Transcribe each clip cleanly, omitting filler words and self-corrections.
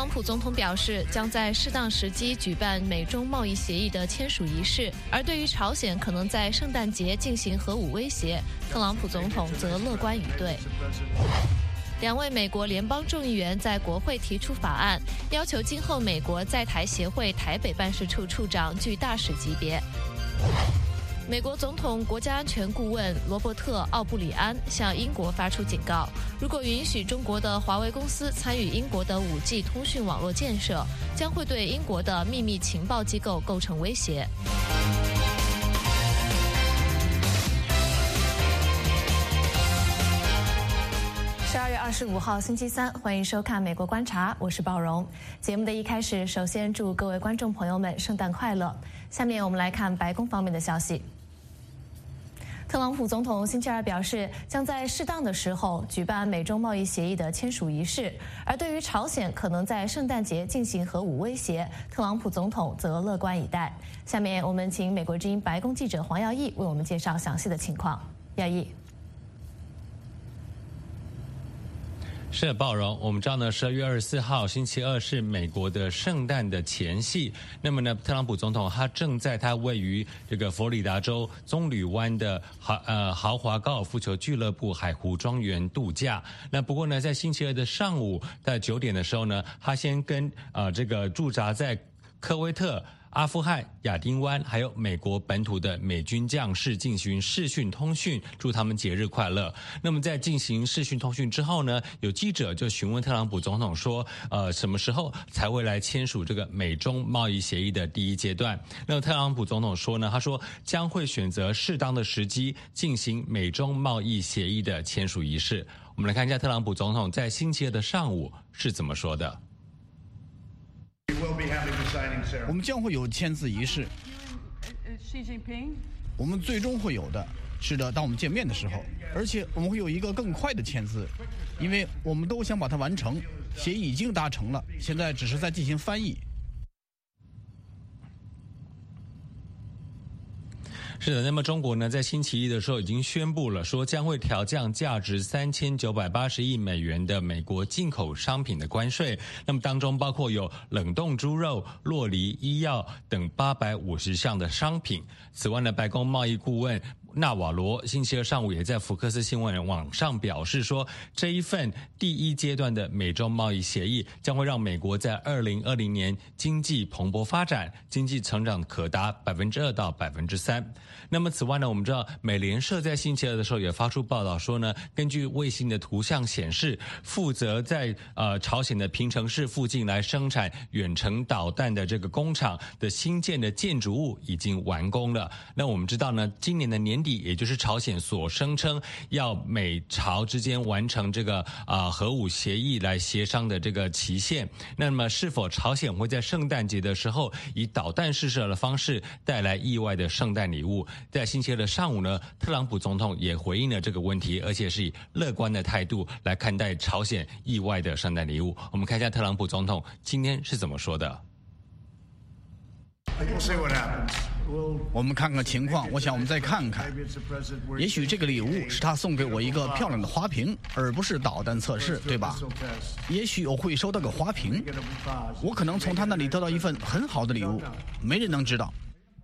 朗普总统表示，将在适当时机举办美中贸易协议的签署仪式，而对于朝鲜可能在圣诞节进行核武威胁，特朗普总统则乐观以对。2位美国联邦众议员在国会提出法案，要求今后美国在台协会台北办事处处长具大使级别。美国总统国家安全顾问罗伯特·奥布里安向英国发出警告，如果允许中国的华为公司参与英国的5G 通讯网络建设，将会对英国的秘密情报机构构成威胁。12月25号星期三，欢迎收看《美国观察》，我是宝荣。节目的一开始，首先祝各位观众朋友们圣诞快乐。下面我们来看白宫方面的消息。特朗普总统星期二表示，将在适当的时候举办美中贸易协议的签署仪式，而对于朝鲜可能在圣诞节进行核武威胁，特朗普总统则乐观以待。下面我们请美国之音白宫记者黄耀义为我们介绍详细的情况。耀义。 是的，鲍荣，我们知道呢，12月24号星期二是美国的圣诞的前夕。那么呢，特朗普总统他正在他位于这个佛罗里达州棕榈湾的豪华高尔夫球俱乐部海湖庄园度假。那不过呢，在星期二的上午在9点的时候呢，他先跟这个驻扎在科威特、阿富汗、亚丁湾还有美国本土的美军将士进行视讯通讯，祝他们节日快乐。那么在进行视讯通讯之后呢，有记者就询问特朗普总统说，什么时候才会来签署这个美中贸易协议的第一阶段？那么特朗普总统说呢，他说将会选择适当的时机进行美中贸易协议的签署仪式。我们来看一下特朗普总统在星期二的上午是怎么说的。 我们将会有签字仪式，我们最终会有的。是的，当我们见面的时候，而且我们会有一个更快的签字，因为我们都想把它完成。协议已经达成了，现在只是在进行翻译。 是的，那么中国呢，在星期一的时候已经宣布了，说将会调降价值3980亿美元的美国进口商品的关税。那么当中包括有冷冻猪肉、酪梨、医药等850项的商品。此外呢，白宫贸易顾问纳瓦罗星期二上午也在福克斯新闻网上表示说，这一份第一阶段的美中贸易协议将会让美国在2020年经济蓬勃发展，经济成长可达2%到3%。那么此外呢，我们知道美联社在星期二的时候也发出报道说呢，根据卫星的图像显示，负责在朝鲜的平城市附近来生产远程导弹的这个工厂的新建的建筑物已经完工了。那我们知道呢，今年的年底，也就是朝鲜所声称要美朝之间完成这个核武协议来协商的这个期限。那么是否朝鲜会在圣诞节的时候以导弹试射的方式带来意外的圣诞礼物？在星期二的上午呢，特朗普总统也回应了这个问题，而且是以乐观的态度来看待朝鲜意外的圣诞礼物。我们看一下特朗普总统今天是怎么说的。 我们看看情况，我想我们再看看。也许这个礼物是他送给我一个漂亮的花瓶，而不是导弹测试，对吧？也许我会收到个花瓶，我可能从他那里得到一份很好的礼物，没人能知道。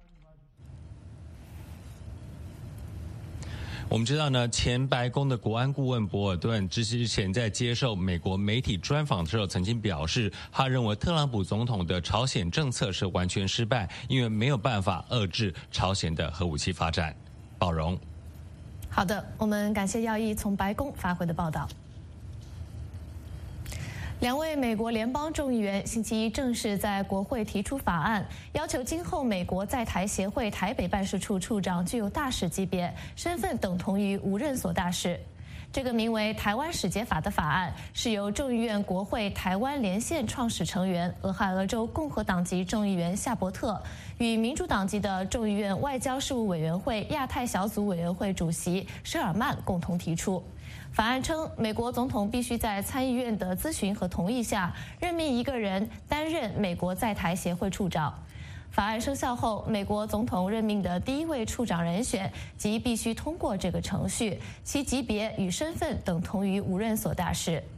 我们知道呢，前白宫的国安顾问博尔顿之前在接受美国媒体专访的时候，曾经表示，他认为特朗普总统的朝鲜政策是完全失败，因为没有办法遏制朝鲜的核武器发展。宝荣， 好的，我们感谢耀义从白宫发回的报道。2位美国联邦众议员星期一正式在国会提出法案，要求今后美国在台协会台北办事处处长具有大使级别，身份等同于无任所大使。这个名为《台湾使节法》的法案是由众议院国会台湾连线创始成员俄亥俄州共和党籍众议员夏伯特与民主党籍的众议院外交事务委员会亚太小组委员会主席舍尔曼共同提出。法案称，美国总统必须在参议院的咨询和同意下，任命一个人担任美国在台协会处长。法案生效后，美国总统任命的第一位处长人选即必须通过这个程序，其级别与身份等同于无任所大使。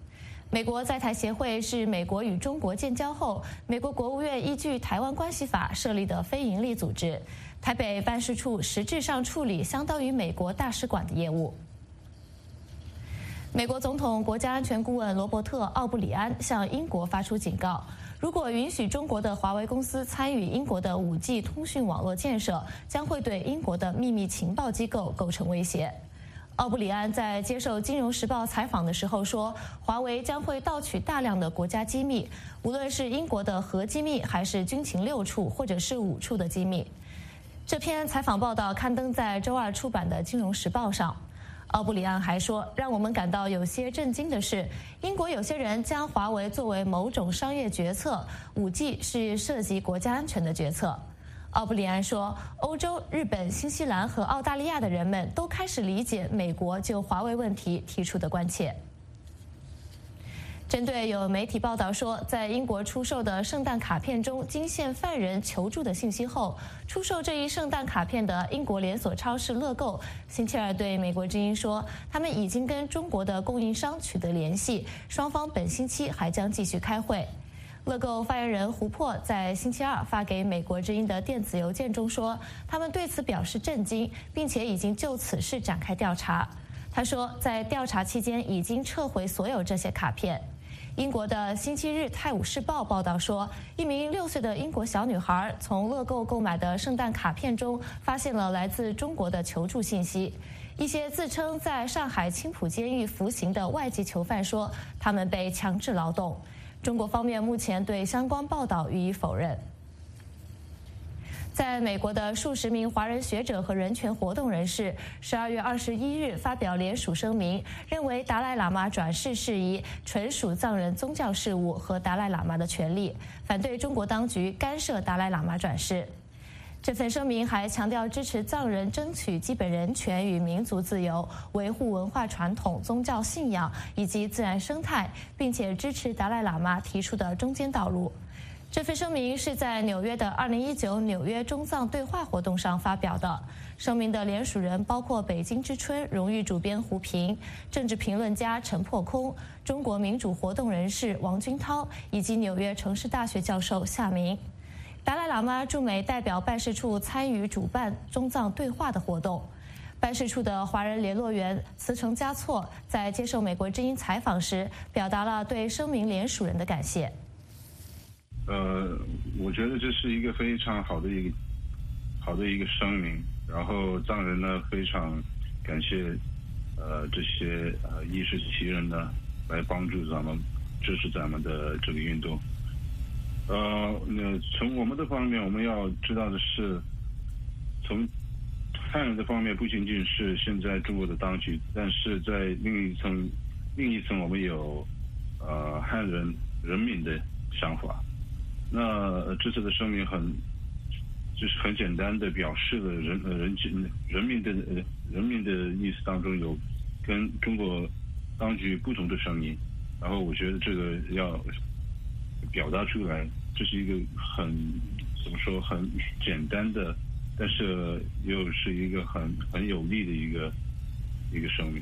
美国在台协会是美国与中国建交后，美国国务院依据《台湾关系法》设立的非营利组织。台北办事处实质上处理相当于美国大使馆的业务。美国总统国家安全顾问罗伯特·奥布里安向英国发出警告，如果允许中国的华为公司参与英国的5G 通讯网络建设，将会对英国的秘密情报机构构成威胁。奥布里安在接受《金融时报》采访的时候说，华为将会盗取大量的国家机密，无论是英国的核机密，还是军情6处或者是5处的机密。这篇采访报道刊登在周二出版的《金融时报》上。奥布里安还说，让我们感到有些震惊的是，英国有些人将华为作为某种商业决策，5G 是涉及国家安全的决策。奥布里安说，欧洲、日本、新西兰和澳大利亚的人们都开始理解美国就华为问题提出的关切。针对有媒体报道说，在英国出售的圣诞卡片中惊现犯人求助的信息后，出售这一圣诞卡片的英国连锁超市乐购星期二对美国之音说，他们已经跟中国的供应商取得联系，双方本星期还将继续开会。乐购发言人胡珀在星期二发给美国之音的电子邮件中说，他们对此表示震惊，并且已经就此事展开调查。他说，在调查期间已经撤回所有这些卡片。英国的星期日《泰晤士报》报道说，一名6岁的英国小女孩从乐购购买的圣诞卡片中发现了来自中国的求助信息。一些自称在上海青浦监狱服刑的外籍囚犯说，他们被强制劳动。中国方面目前对相关报道予以否认。在美国的数十名华人学者和人权活动人士12月21日发表联署声明，认为达赖喇嘛转世事宜纯属藏人宗教事务和达赖喇嘛的权利，反对中国当局干涉达赖喇嘛转世。这份声明还强调支持藏人争取基本人权与民族自由，维护文化传统、宗教信仰以及自然生态，并且支持达赖喇嘛提出的中间道路。这份声明是在纽约的2019纽约中藏对话活动上发表的。声明的联署人包括北京之春荣誉主编胡平、政治评论家陈破空、中国民主活动人士王军涛以及纽约城市大学教授夏明。达赖喇嘛驻美代表办事处参与主办中藏对话的活动。办事处的华人联络员慈城嘉措在接受美国之音采访时，表达了对声明联署人的感谢。 我觉得这是一个非常好的一个声明，然后藏人呢非常感谢这些义士奇人呢来帮助咱们支持咱们的这个运动。从我们的方面，我们要知道的是，从汉人的方面，不仅仅是现在中国的当局，但是在另一层我们有汉人人民的想法。那这次的声明就是很简单的表示了人民的意思当中有跟中国当局不同的声音，然后我觉得这个要表达出来，这是一个很简单的，但是又是一个很有力的一个声明。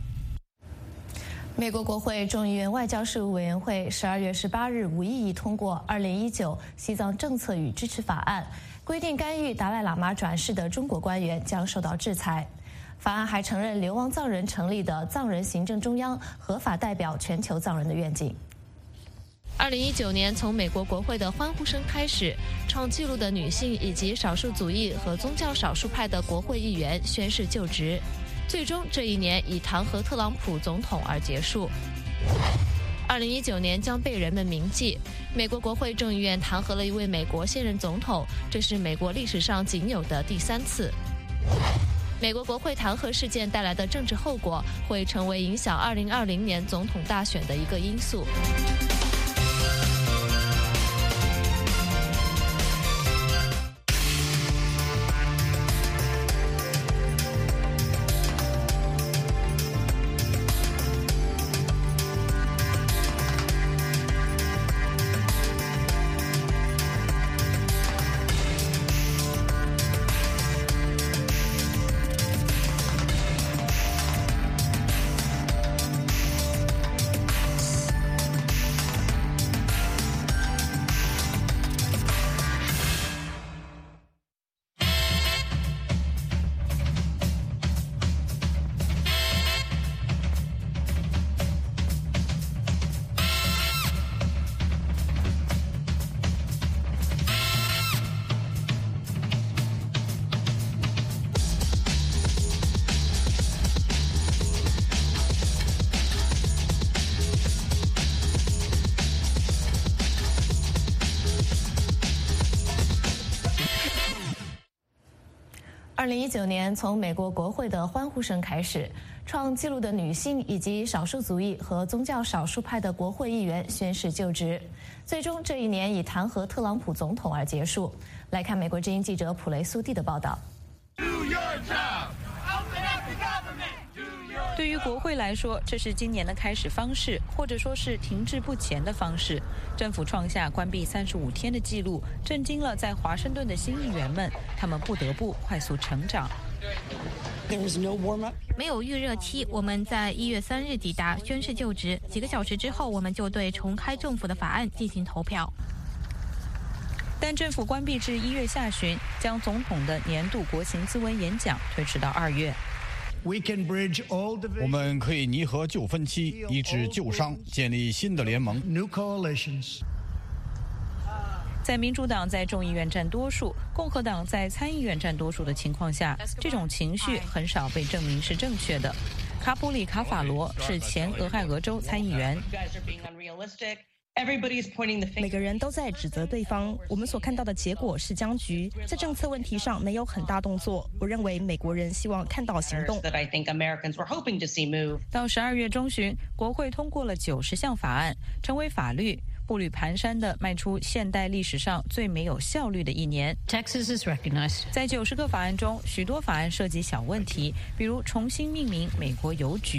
美国国会众议院外交事务委员会12月18日无异议通过2019西藏政策与支持法案，规定干预达赖喇嘛转世的中国官员将受到制裁。法案还承认流亡藏人成立的藏人行政中央合法代表全球藏人的愿景。2019年从美国国会的欢呼声开始，创纪录的女性以及少数族裔和宗教少数派的国会议员宣誓就职。最终这一年以弹劾特朗普总统而结束。2019年将被人们铭记。美国国会众议院弹劾了一位美国现任总统，这是美国历史上仅有的第3次。美国国会弹劾事件带来的政治后果会成为影响2020年总统大选的一个因素。 2019年从美国国会的欢呼声开始，创纪录的女性以及少数族裔和宗教少数派的国会议员宣誓就职，最终这一年以弹劾特朗普总统而结束。来看美国之音记者普雷苏蒂的报道。 对于国会来说，这是今年的开始方式，或者说是停滞不前的方式。政府创下关闭35天的记录，震惊了在华盛顿的新议员们，他们不得不快速成长。 没有预热期，我们在1月3日抵达，宣誓就职。几个小时之后，我们就对重开政府的法案进行投票。 但政府关闭至1月下旬，将总统的年度国情咨文演讲推迟到2月。 我们可以拟合旧分歧，医治旧伤，建立新的联盟。 在民主党在众议院占多数，共和党在参议院占多数的情况下，这种情绪很少被证明是正确的。卡普里卡法罗是前俄亥俄州参议员。 每个人都在指责对方，我们所看到的结果是僵局，在政策问题上没有很大动作。我认为美国人希望看到行动。 到12月中旬，国会通过了90项法案，成为法律，步履蹒跚地迈出现代历史上最没有效率的一年。在90个法案中，许多法案涉及小问题，比如重新命名美国邮局。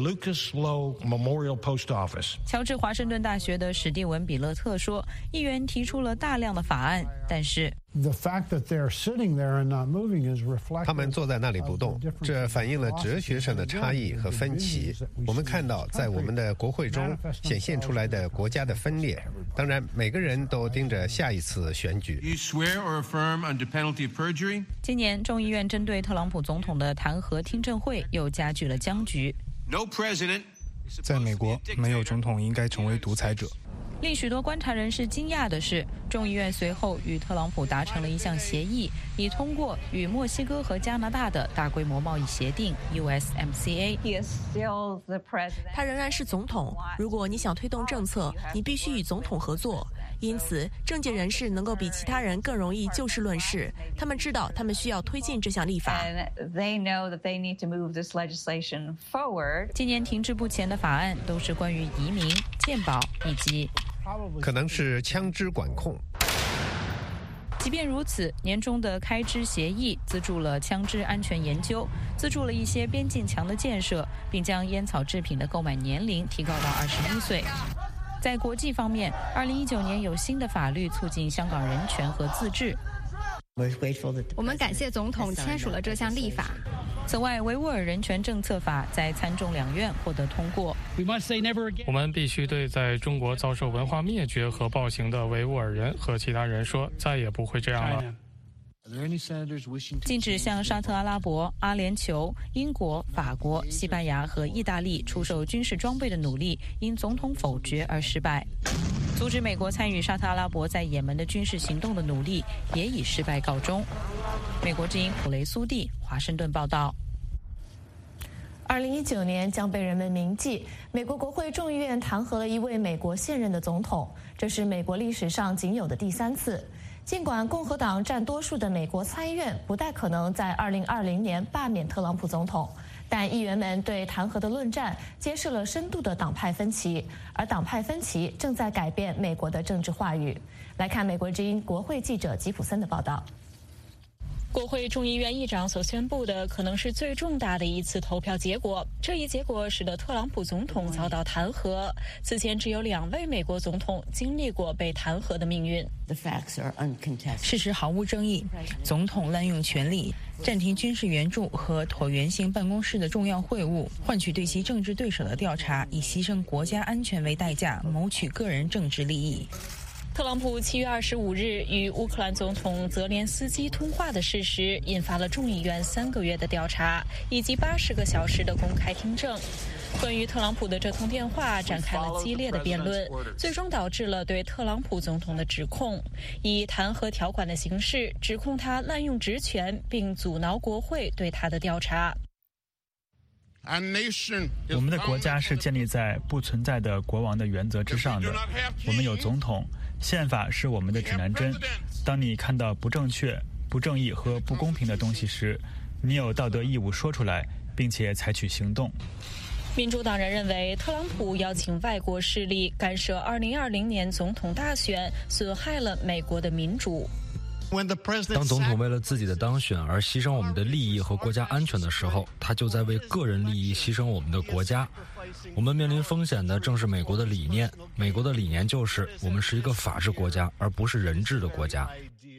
乔治华盛顿大学的史蒂文·比勒特说，议员提出了大量的法案，但是他们坐在那里不动，这反映了哲学上的差异和分歧。我们看到在我们的国会中显现出来的国家的分裂。当然，每个人都盯着下一次选举。 今年众议院针对特朗普总统的弹劾听证会又加剧了僵局。 在美国，没有总统应该成为独裁者。 令许多观察人士惊讶的是，众议院随后与特朗普达成了一项协议，以通过与墨西哥和加拿大的大规模贸易协定 USMCA。 他仍然是总统，如果你想推动政策，你必须与总统合作。因此，政界人士能够比其他人更容易就事论事，他们知道他们需要推进这项立法。 今年停滞不前的法案都是关于移民、健保以及可能是枪支管控。 即便如此，年中的开支协议资助了枪支安全研究，资助了一些边境墙的建设，并将烟草制品的购买年龄提高到21岁。在国际方面，2019年有新的法律促进香港人权和自治。 我们感谢总统签署了这项立法。 此外，维吾尔人权政策法在参众两院获得通过。 我们必须对在中国遭受文化灭绝和暴行的维吾尔人和其他人说，再也不会这样了。 禁止向沙特阿拉伯、阿联酋、英国、法国、西班牙和意大利出售军事装备的努力因总统否决而失败。阻止美国参与沙特阿拉伯在也门的军事行动的努力也以失败告终。美国之音普雷苏蒂，华盛顿报道。 2019年将被人们铭记，美国国会众议院弹劾了一位美国现任的总统，这是美国历史上仅有的第3次。尽管共和党占多数的美国参议院不太可能在2020年罢免特朗普总统，但议员们对弹劾的论战揭示了深度的党派分歧，而党派分歧正在改变美国的政治话语。来看美国之音国会记者吉普森的报道。 国会众议院议长所宣布的可能是最重大的一次投票结果，这一结果使得特朗普总统遭到弹劾。此前只有2位美国总统经历过被弹劾的命运。 事实毫无争议，总统滥用权力，暂停军事援助和椭圆形办公室的重要会晤，换取对其政治对手的调查，以牺牲国家安全为代价，谋取个人政治利益。 特朗普7月25日与乌克兰总统泽连斯基通话的事实，引发了众议院3个月的调查，以及80个小时的公开听证。关于特朗普的这通电话展开了激烈的辩论，最终导致了对特朗普总统的指控，以弹劾条款的形式指控他滥用职权，并阻挠国会对他的调查。 我们的国家是建立在不存在的国王的原则之上的。我们有总统，宪法是我们的指南针。当你看到不正确、 不正义和不公平的东西时，你有道德义务说出来，并且采取行动。 民主党人认为，特朗普邀请外国势力干涉2020年总统大选，损害了美国的民主。 当总统为了自己的当选而牺牲我们的利益和国家安全的时候，他就在为个人利益牺牲我们的国家。我们面临风险的正是美国的理念。美国的理念就是我们是一个法治国家，而不是人治的国家。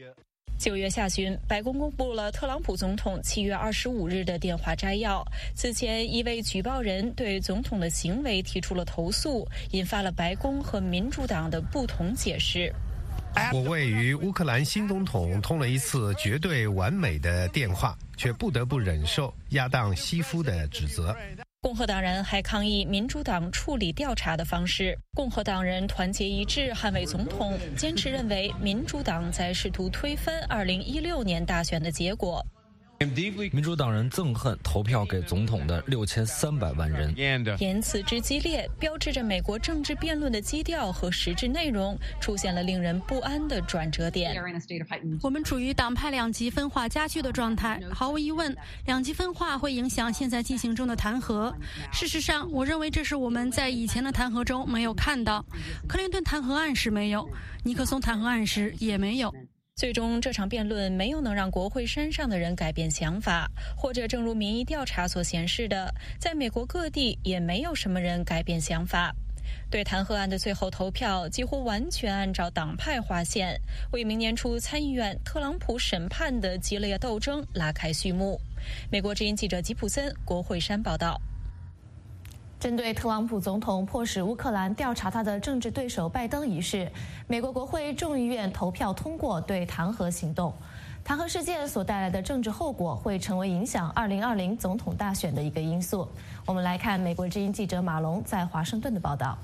9月下旬，白宫公布了特朗普总统7月25日的电话摘要。此前，一位举报人对总统的行为提出了投诉，引发了白宫和民主党的不同解释。 我为与乌克兰新总统通了一次绝对完美的电话，却不得不忍受亚当·西夫的指责。 共和党人还抗议民主党处理调查的方式。共和党人团结一致捍卫总统，坚持认为民主党在试图推翻2016年大选的结果。 民主党人憎恨投票给总统的6300万人。 言辞之激烈，标志着美国政治辩论的基调和实质内容出现了令人不安的转折点。 我们处于党派两极分化加剧的状态，毫无疑问，两极分化会影响现在进行中的弹劾。事实上，我认为这是我们在以前的弹劾中没有看到。克林顿弹劾案时没有，尼克松弹劾案时也没有。 最终，这场辩论没有能让国会山上的人改变想法，或者正如民意调查所显示的，在美国各地也没有什么人改变想法。对弹劾案的最后投票几乎完全按照党派划线，为明年初参议院特朗普审判的激烈斗争拉开序幕。美国之音记者吉普森，国会山报道。 针对特朗普总统迫使乌克兰调查他的政治对手拜登一事，美国国会众议院投票通过对弹劾行动。弹劾事件所带来的政治后果会成为影响2020总统大选的一个因素。我们来看美国之音记者马龙在华盛顿的报道。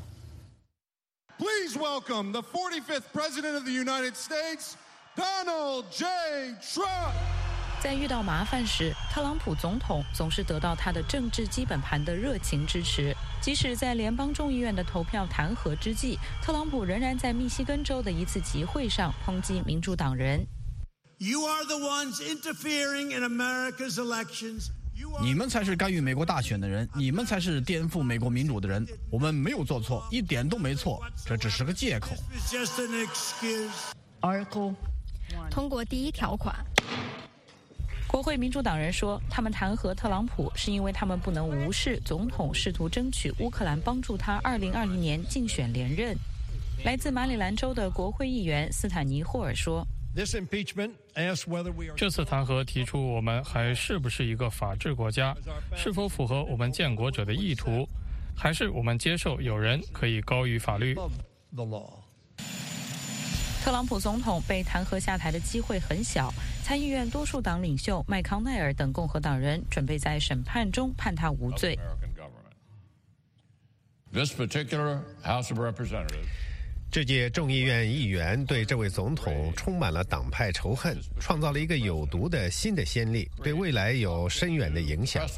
Please welcome the 45th President of the United States, Donald J. Trump. 在遇到麻烦时，特朗普总统总是得到他的政治基本盘的热情支持。即使在联邦众议院的投票弹劾之际，特朗普仍然在密西根州的一次集会上抨击民主党人。 You are the ones interfering in America's elections. 你们才是干预美国大选的人，你们才是颠覆美国民主的人。我们没有做错，一点都没错，这只是个借口。 Article 通过第1条款。 国会民主党人说，他们弹劾特朗普是因为他们不能无视总统试图争取乌克兰帮助他2020年竞选连任。来自马里兰州的国会议员斯坦尼霍尔说， 这次弹劾提出我们还是不是一个法治国家，是否符合我们建国者的意图，还是我们接受有人可以高于法律。 特朗普总统被弹劾下台的机会很小，参议院多数党领袖麦康奈尔等共和党人准备在审判中判他无罪。 这届众议院议员对这位总统充满了党派仇恨，创造了一个有毒的新的先例，对未来有深远的影响。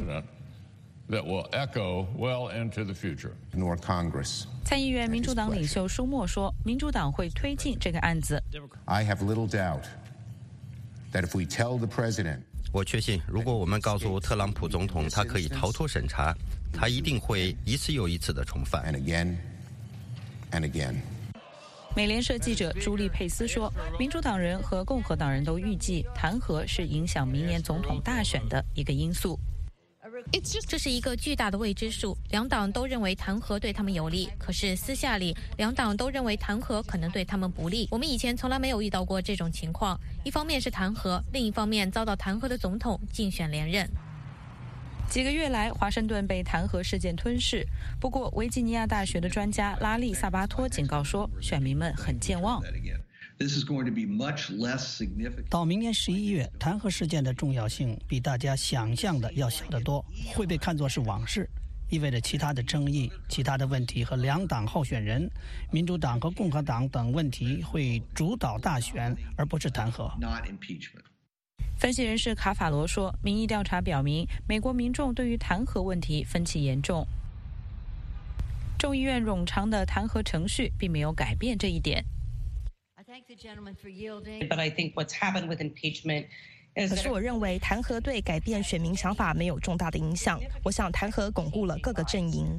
参议院民主党领袖舒默说，民主党会推进这个案子。 我确信，如果我们告诉特朗普总统他可以逃脱审查，他一定会一次又一次的重犯。 美联社记者朱莉佩斯说，民主党人和共和党人都预计弹劾是影响明年总统大选的一个因素。 这是一个巨大的未知数，两党都认为弹劾对他们有利，可是私下里两党都认为弹劾可能对他们不利。我们以前从来没有遇到过这种情况，一方面是弹劾，另一方面遭到弹劾的总统竞选连任。 几个月来，华盛顿被弹劾事件吞噬。不过，维吉尼亚大学的专家拉利·萨巴托警告说，选民们很健忘。 到明年11月，弹劾事件的重要性比大家想象的要小得多，会被看作是往事，意味着其他的争议、其他的问题和两党候选人、民主党和共和党等问题会主导大选，而不是弹劾。 分析人士卡法罗说，民意调查表明，美国民众对于弹劾问题分歧严重。众议院冗长的弹劾程序并没有改变这一点。 可是我认为弹劾对改变选民想法没有重大的影响。我想弹劾巩固了各个阵营。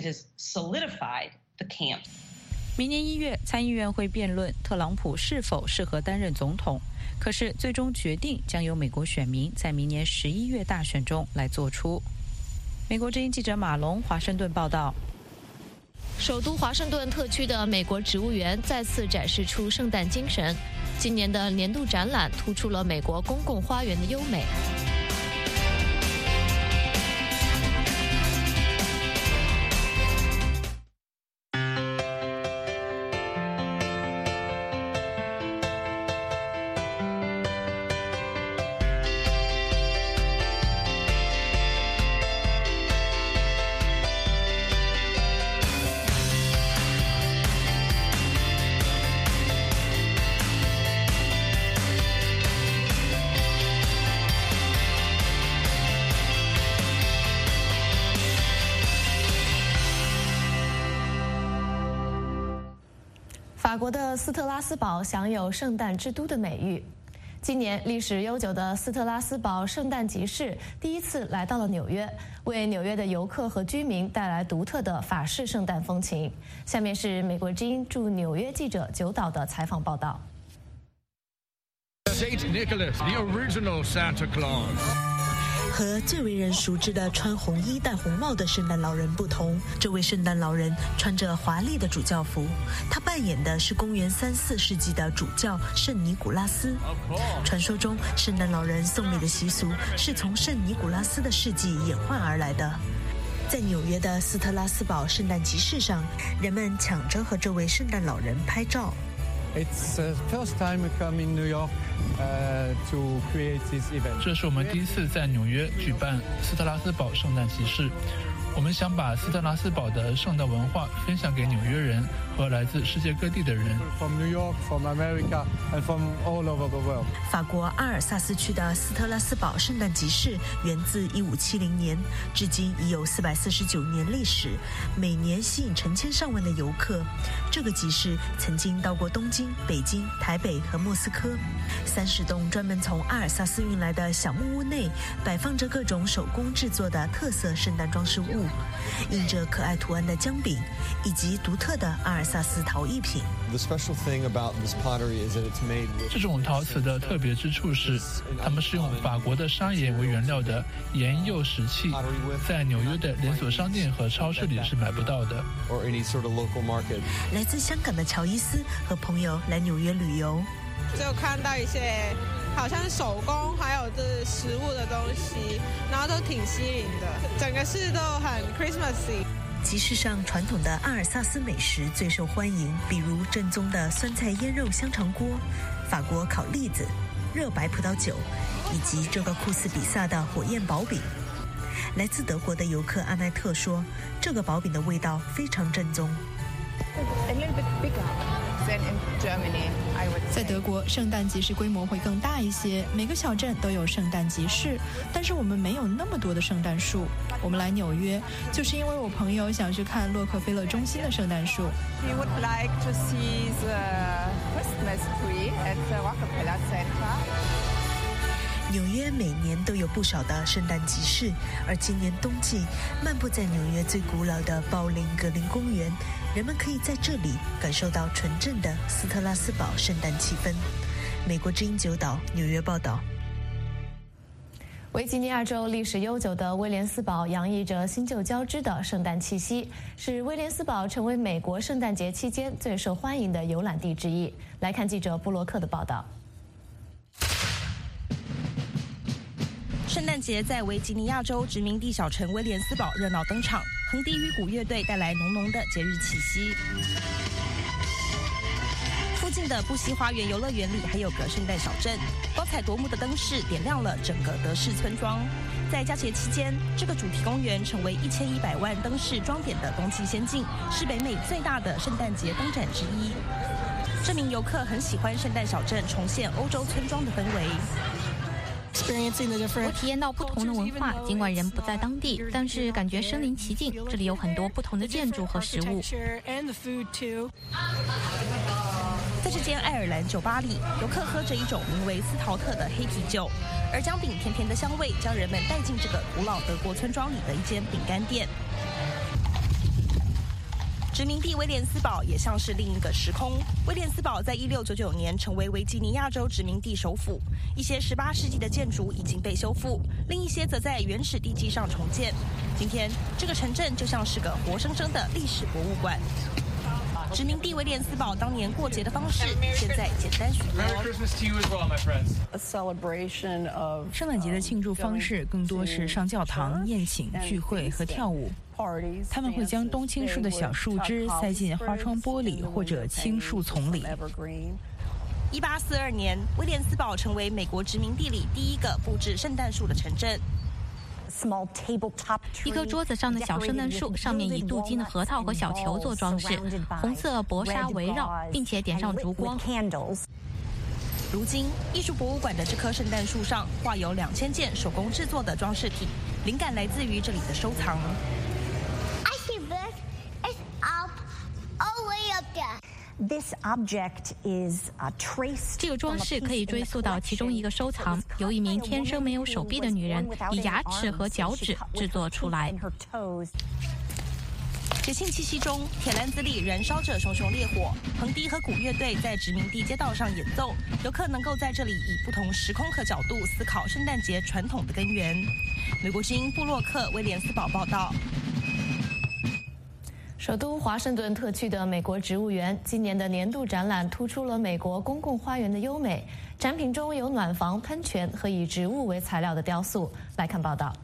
明年1月，参议院会辩论特朗普是否适合担任总统，可是最终决定将由美国选民在明年11月大选中来做出。美国之音记者马龙华盛顿报道。 首都华盛顿特区的美国植物园再次展示出圣诞精神。今年的年度展览突出了美国公共花园的优美。法国的斯特拉斯堡享有圣诞之都的美誉。今年历史悠久的斯特拉斯堡圣诞集市第一次来到了纽约，为纽约的游客和居民带来独特的法式圣诞风情。下面是美国之音驻纽约记者九岛的采访报道。 Saint Nicholas, the original Santa Claus. 和最为人熟知的穿红衣戴红帽的圣诞老人不同，这位圣诞老人穿着华丽的主教服，他扮演的是公元3、4世纪的主教圣尼古拉斯。传说中，圣诞老人送礼的习俗是从圣尼古拉斯的事迹演换而来的。在纽约的斯特拉斯堡圣诞集市上，人们抢着和这位圣诞老人拍照。 It's the first time we come in New York to create this event. 这是我们第一次在纽约举办斯特拉斯堡圣诞集市。我们想把斯特拉斯堡的圣诞文化分享给纽约人和来自世界各地的人。 From New York, from America, and from all over the world. 法国阿尔萨斯区的斯特拉斯堡圣诞集市源自1570年，至今已有449年历史，每年吸引成千上万的游客。这个集市曾经到过东京、北京、台北和莫斯科。30栋专门从阿尔萨斯运来的小木屋内，摆放着各种手工制作的特色圣诞装饰物，印着可爱图案的姜饼，以及独特的阿尔萨斯陶艺品。 这种陶瓷的特别之处是，它们是用法国的砂岩为原料的岩釉石器，在纽约的连锁商店和超市里是买不到的。 来自香港的乔伊斯和朋友来纽约旅游， 就看到一些好像是手工还有这食物的东西，然后都挺吸引的，整个市都很 Christmassy。 集市上传统的阿尔萨斯美食最受欢迎，比如正宗的酸菜腌肉香肠锅、法国烤栗子、热白葡萄酒，以及这个酷似比萨的火焰薄饼。来自德国的游客阿奈特说，这个薄饼的味道非常正宗。 在德国，圣诞集市规模会更大一些，每个小镇都有圣诞集市，但是我们没有那么多的圣诞树。我们来纽约，就是因为我朋友想去看洛克菲勒中心的圣诞树。 He would like to see the Christmas tree at the Rockefeller Center. 纽约每年都有不少的圣诞集市，而今年冬季，漫步在纽约最古老的鲍林格林公园，人们可以在这里感受到纯正的斯特拉斯堡圣诞气氛。美国之音九岛纽约报道。 维吉尼亚州历史悠久的威廉斯堡洋溢着新旧交织的圣诞气息，使威廉斯堡成为美国圣诞节期间最受欢迎的游览地之一。来看记者布洛克的报道。 圣诞节在维吉尼亚州殖民地小城威廉斯堡热闹登场，横笛与鼓乐队带来浓浓的节日气息。附近的布希花园游乐园里还有个圣诞小镇，多彩夺目的灯饰点亮了整个德式村庄。在佳节期间，这个主题公园成为1100万灯饰装点的冬季仙境，是北美最大的圣诞节灯展之一。这名游客很喜欢圣诞小镇重现欧洲村庄的氛围。 我体验到不同的文化，尽管人不在当地，但是感觉身临其境。这里有很多不同的建筑和食物。 在这间爱尔兰酒吧里，游客喝着一种名为斯陶特的黑啤酒，而姜饼甜甜的香味将人们带进这个古老德国村庄里的一间饼干店。殖民地威廉斯堡也像是另一个时空。威廉斯堡在1699年成为维吉尼亚州殖民地首府，一些18世纪的建筑已经被修复，另一些则在原始地基上重建。今天，这个城镇就像是个活生生的历史博物馆。殖民地威廉斯堡当年过节的方式，现在简单许多。 圣诞节的庆祝方式更多是上教堂、宴请、聚会和跳舞。他们会将冬青树的小树枝塞进花窗玻璃或者青树丛里。 1842年，威廉斯堡成为美国殖民地里第一个布置圣诞树的城镇。 一棵桌子上的小圣诞树，上面以镀金的核桃和小球做装饰，红色薄纱围绕，并且点上烛光。 如今，艺术博物馆的这棵圣诞树上画有2000件手工制作的装饰品，灵感来自于这里的收藏。 这个装饰可以追溯到其中一个收藏，由一名天生没有手臂的女人以牙齿和脚趾制作出来。 节庆气息中，铁篮子里燃烧着熊熊烈火，横笛和鼓乐队在殖民地街道上演奏，游客能够在这里以不同时空和角度思考圣诞节传统的根源。美国之音布洛克威廉斯堡报道。 首都华盛顿特区的美国植物园今年的年度展览突出了美国公共花园的优美，展品中有暖房、喷泉和以植物为材料的雕塑。来看报道。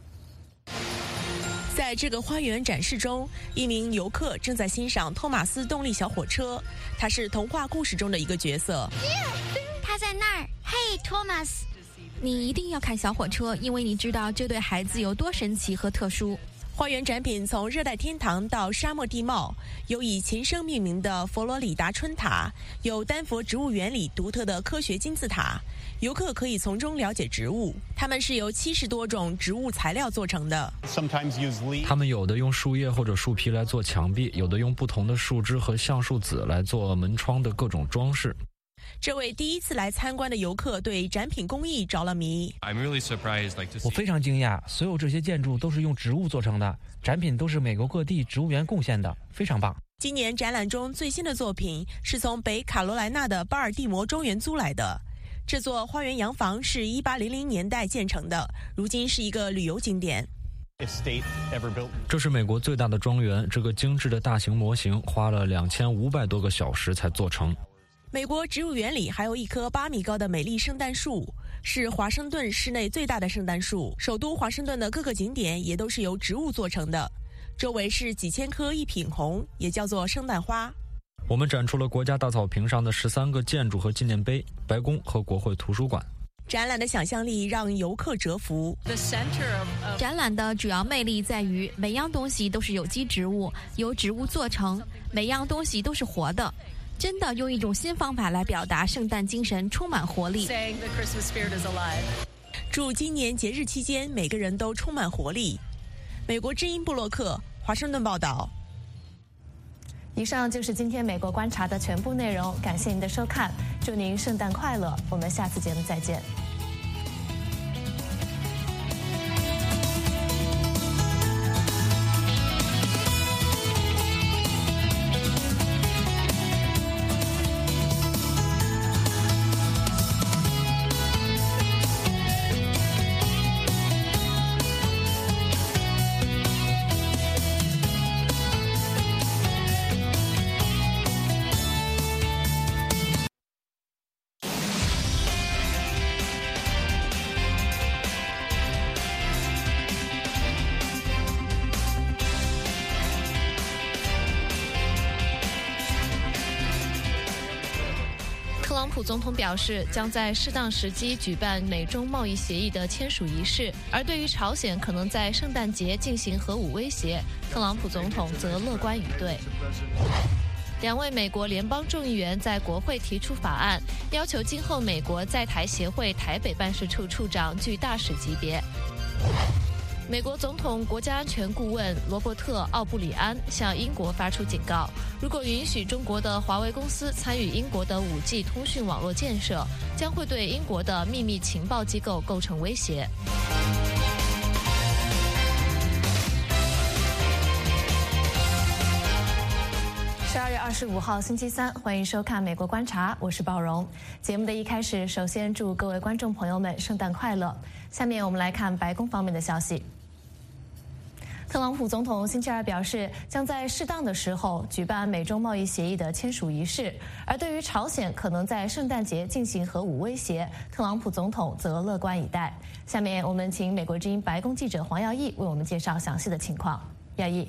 在这个花园展示中，一名游客正在欣赏托马斯动力小火车，它是童话故事中的一个角色。 他在那儿，嘿，托马斯，你一定要看小火车，因为你知道这对孩子有多神奇和特殊。 花园展品从热带天堂到沙漠地貌，有以琴声命名的佛罗里达春塔，有丹佛植物园里独特的科学金字塔。游客可以从中了解植物，它们是由70多种植物材料做成的。 他们有的用树叶或者树皮来做墙壁，有的用不同的树枝和橡树籽来做门窗的各种装饰。 这位第一次来参观的游客对展品工艺着了迷。 我非常惊讶，所有这些建筑都是用植物做成的，展品都是美国各地植物园贡献的，非常棒。 今年展览中最新的作品是从北卡罗来纳的巴尔的摩庄园租来的。这座花园洋房是1800年代建成的，如今是一个旅游景点。 这是美国最大的庄园，这个精致的大型模型花了2500多个小时才做成。 美国植物园里还有一棵8米高的美丽圣诞树，是华盛顿市内最大的圣诞树。首都华盛顿的各个景点也都是由植物做成的，周围是几千棵一品红，也叫做圣诞花。 我们展出了国家大草坪上的13个建筑和纪念碑、白宫和国会图书馆。 展览的想象力让游客折服。 展览的主要魅力在于每样东西都是有机植物，由植物做成，每样东西都是活的。真的用一种新方法来表达圣诞精神充满活力。 祝今年节日期间每个人都充满活力。美国之音布洛克，华盛顿报道。 以上就是今天美国观察的全部内容，感谢您的收看，祝您圣诞快乐，我们下次节目再见。 特朗普总统表示，将在适当时机举办美中贸易协议的签署仪式，而对于朝鲜可能在圣诞节进行核武威胁，特朗普总统则乐观以对。2位美国联邦众议员在国会提出法案，要求今后美国在台协会台北办事处处长具大使级别。 美国总统国家安全顾问罗伯特·奥布里安向英国发出警告：如果允许中国的华为公司参与英国的5G 通讯网络建设，将会对英国的秘密情报机构构成威胁。12月25号星期三，欢迎收看《美国观察》，我是鲍荣。节目的一开始，首先祝各位观众朋友们圣诞快乐。下面我们来看白宫方面的消息。特朗普总统星期二表示，将在适当的时候举办美中贸易协议的签署仪式。而对于朝鲜可能在圣诞节进行核武威胁，特朗普总统则乐观以待。下面我们请美国之音白宫记者黄耀义为我们介绍详细的情况。耀义。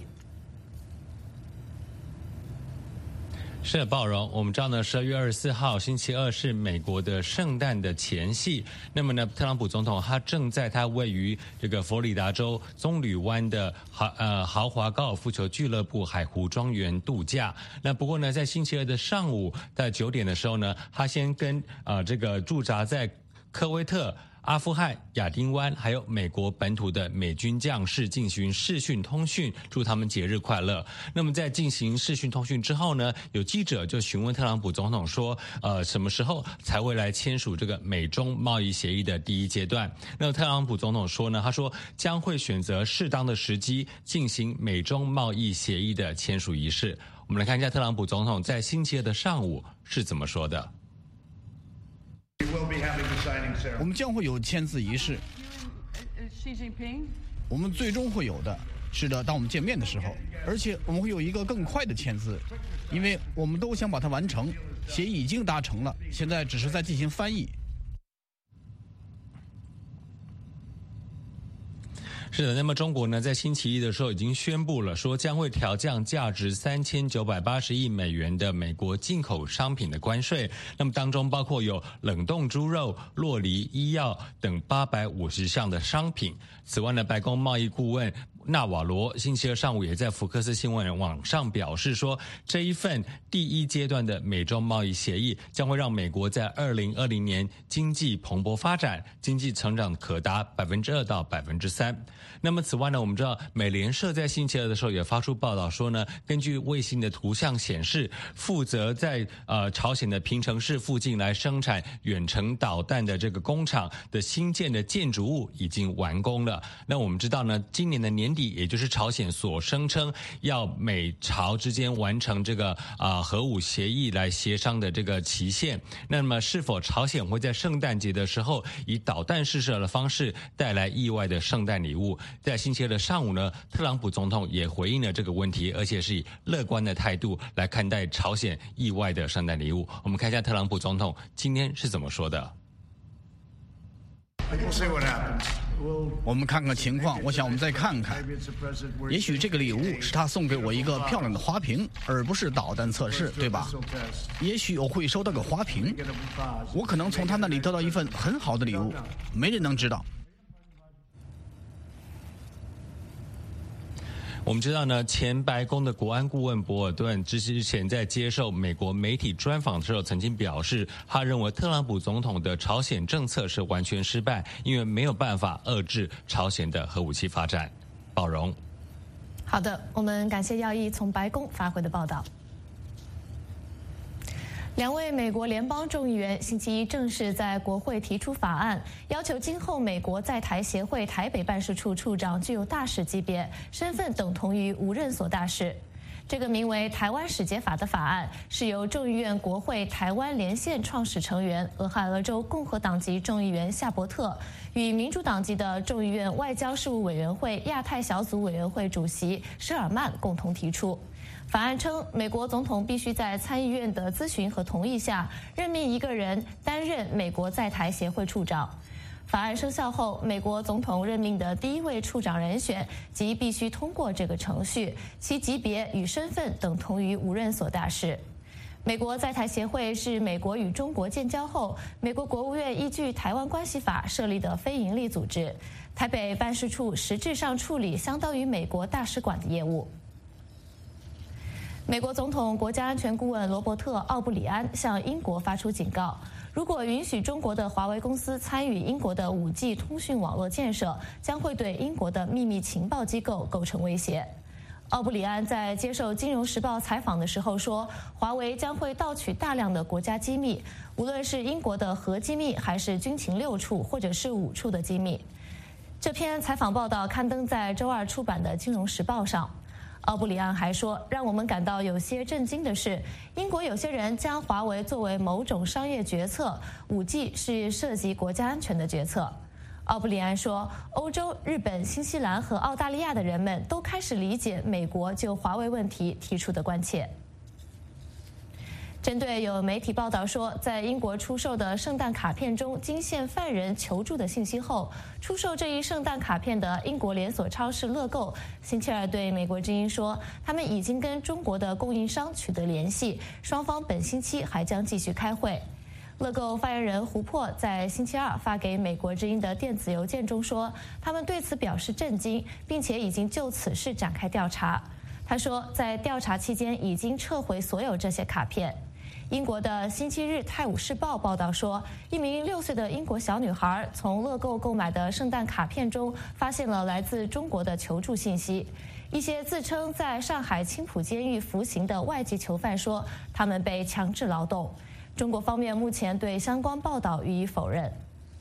是的，鲍荣，我们知道呢，12月24号星期二是美国的圣诞的前夕。那么呢，特朗普总统他正在他位于这个佛罗里达州棕榈湾的豪华高尔夫球俱乐部海湖庄园度假。那不过呢，在星期二的上午在9点的时候呢，他先跟这个驻扎在科威特、阿富汗、亚丁湾还有美国本土的美军将士进行视讯通讯，祝他们节日快乐。那么在进行视讯通讯之后呢，有记者就询问特朗普总统说，什么时候才会来签署这个美中贸易协议的第一阶段？那么特朗普总统说呢，他说将会选择适当的时机进行美中贸易协议的签署仪式。我们来看一下特朗普总统在星期二的上午是怎么说的。 我们将会有签字仪式，我们最终会有的。是的，当我们见面的时候，而且我们会有一个更快的签字，因为我们都想把它完成。协议已经达成了，现在只是在进行翻译。 是的，那么中国呢，在星期一的时候已经宣布了，说将会调降价值3980亿美元的美国进口商品的关税。那么当中包括有冷冻猪肉、酪梨、医药等850项的商品。此外呢，白宫贸易顾问纳瓦罗星期二上午也在福克斯新闻网上表示说，这一份第一阶段的美中贸易协议将会让美国在2020年经济蓬勃发展，经济成长可达2%到3%。那么此外呢，我们知道美联社在星期二的时候也发出报道说呢，根据卫星的图像显示，负责在朝鲜的平城市附近来生产远程导弹的这个工厂的新建的建筑物已经完工了。那我们知道呢，今年的年底，也就是朝鲜所声称要美朝之间完成这个核武协议来协商的这个期限。那么是否朝鲜会在圣诞节的时候以导弹试射的方式带来意外的圣诞礼物？在星期二的上午呢，特朗普总统也回应了这个问题，而且是以乐观的态度来看待朝鲜意外的圣诞礼物。我们看一下特朗普总统今天是怎么说的。 我们看看情况，我想我们再看看。也许这个礼物是他送给我一个漂亮的花瓶，而不是导弹测试，对吧？也许我会收到个花瓶，我可能从他那里得到一份很好的礼物，没人能知道。 我们知道呢，前白宫的国安顾问博尔顿之前在接受美国媒体专访的时候，曾经表示，他认为特朗普总统的朝鲜政策是完全失败，因为没有办法遏制朝鲜的核武器发展。宝荣， 好的，我们感谢耀义从白宫发回的报道。2位美国联邦众议员星期一正式在国会提出法案，要求今后美国在台协会台北办事处处长具有大使级别，身份等同于无任所大使。这个名为《台湾使节法》的法案是由众议院国会台湾连线创始成员俄亥俄州共和党籍众议员夏伯特与民主党籍的众议院外交事务委员会亚太小组委员会主席施尔曼共同提出。法案称，美国总统必须在参议院的咨询和同意下，任命一个人担任美国在台协会处长。法案生效后，美国总统任命的第一位处长人选即必须通过这个程序，其级别与身份等同于无任所大使。美国在台协会是美国与中国建交后，美国国务院依据《台湾关系法》设立的非营利组织。台北办事处实质上处理相当于美国大使馆的业务。美国总统国家安全顾问罗伯特·奥布里安向英国发出警告： 如果允许中国的华为公司参与英国的5G 通讯网络建设，将会对英国的秘密情报机构构成威胁。奥布里安在接受《金融时报》采访的时候说，华为将会盗取大量的国家机密，无论是英国的核机密，还是军情6处或者是5处的机密。这篇采访报道刊登在周二出版的《金融时报》上。奥布里安还说，让我们感到有些震惊的是，英国有些人将华为作为某种商业决策，5G 是涉及国家安全的决策。奥布里安说，欧洲、日本、新西兰和澳大利亚的人们都开始理解美国就华为问题提出的关切。针对有媒体报道说，在英国出售的圣诞卡片中惊现犯人求助的信息后，出售这一圣诞卡片的英国连锁超市乐购星期二对美国之音说，他们已经跟中国的供应商取得联系，双方本星期还将继续开会。乐购发言人胡珀在星期二发给美国之音的电子邮件中说，他们对此表示震惊，并且已经就此事展开调查。他说，在调查期间已经撤回所有这些卡片。英国的《星期日泰晤士报》报道说，一名6岁的英国小女孩从乐购购买的圣诞卡片中发现了来自中国的求助信息。一些自称在上海青浦监狱服刑的外籍囚犯说，他们被强制劳动。中国方面目前对相关报道予以否认。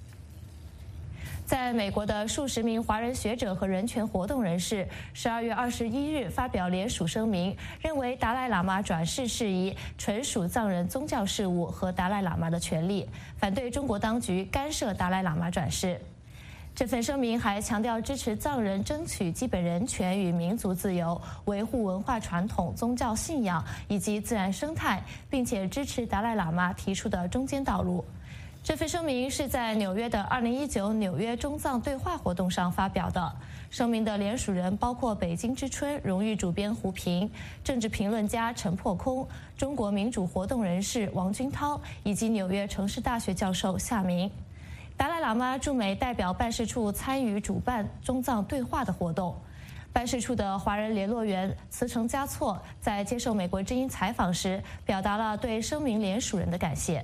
在美国的数十名华人学者和人权活动人士12月21日发表联署声明，认为达赖喇嘛转世事宜纯属藏人宗教事务和达赖喇嘛的权利，反对中国当局干涉达赖喇嘛转世。这份声明还强调支持藏人争取基本人权与民族自由，维护文化传统、宗教信仰以及自然生态，并且支持达赖喇嘛提出的中间道路。这份声明是在纽约的2019纽约中藏对话活动上发表的。声明的联署人包括北京之春荣誉主编胡平、政治评论家陈破空、中国民主活动人士王军涛以及纽约城市大学教授夏明。达赖喇嘛驻美代表办事处参与主办中藏对话的活动。办事处的华人联络员慈城嘉措在接受美国之音采访时，表达了对声明联署人的感谢。